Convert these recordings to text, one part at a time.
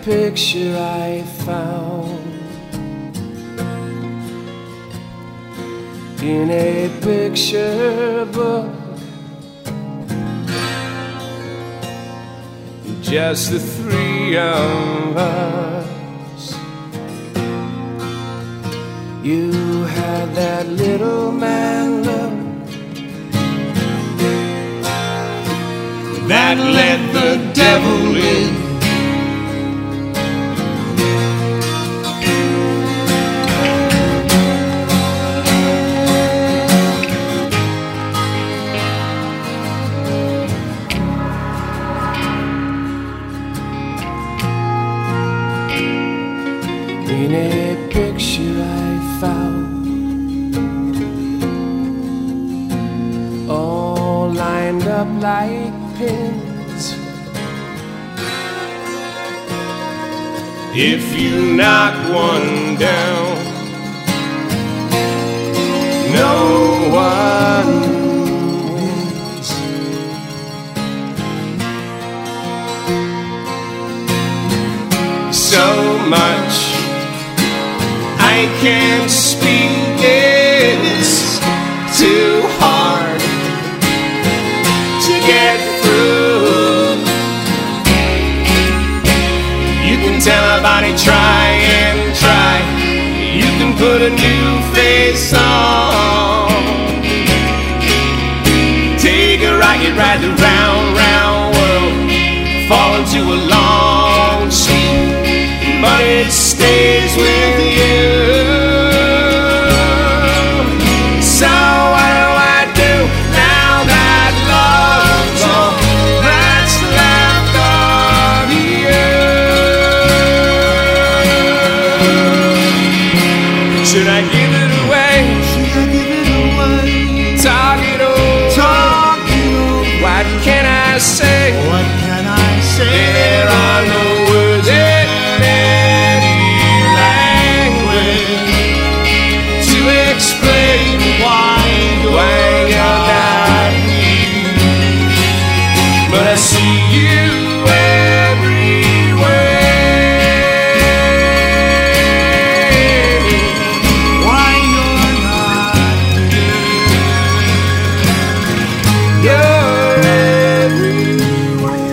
picture I found in a picture book, just the three of us. You had that little man look that let the devil in. In a picture I found, all lined up like pins. If you knock one down, no one wins. So much I can't speak, it's too hard to get through. You can tell a body try and try, you can put a new face on, take a rocket ride the round, round world, fall into a long sleep, but it stays with you. So what do I do now that love's all that's left of you? Should I give it away? Should I give it away? Talk it over. Talk it over. What can I say? What can I say? There are no words in any language to explain why you're not here. But I see you everywhere. Why you're not here? You're everywhere.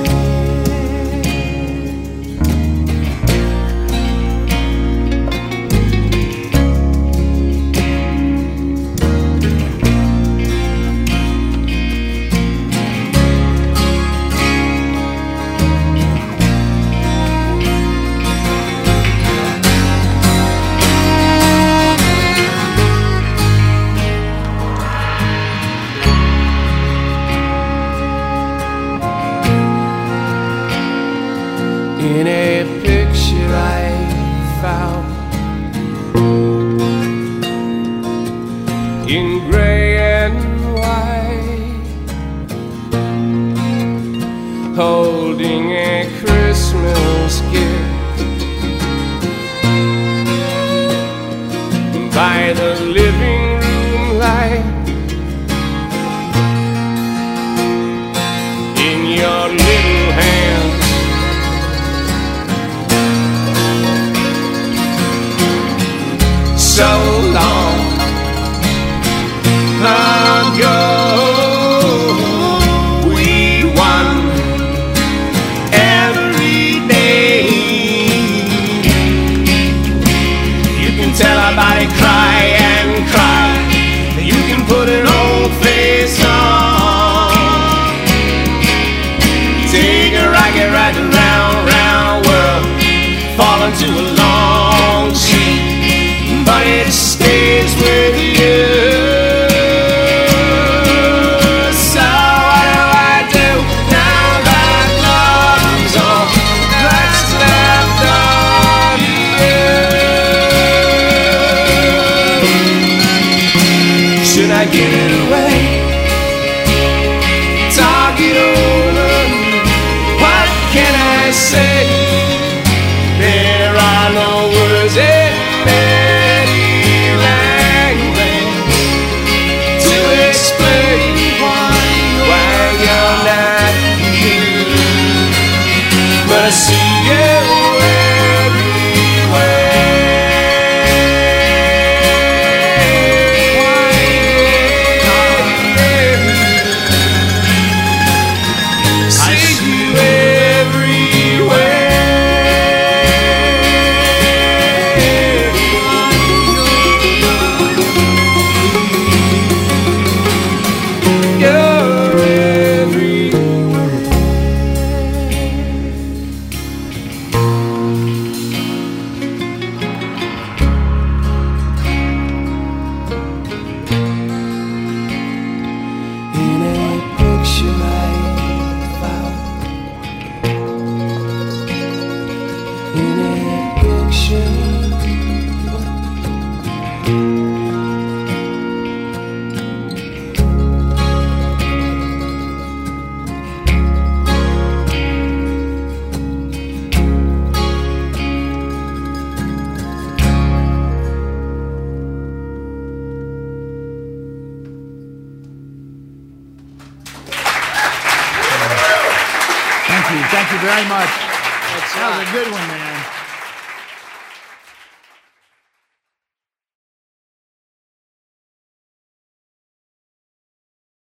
In a picture I found in gray and white, holding a Christmas gift by the living room light. In your little hands, so long ago we won every day. You can tell a body cry and cry, you can put an old face on, take a rocket ride the round, round world, fall into a long sleep, but it stays with you. So what do I do now that love's all that's left of you? Should I give it away? Talk it over. What can I say? There are no words in any language to explain why you're not here. But I see you you. Thank you very much. That's That was a good one, man.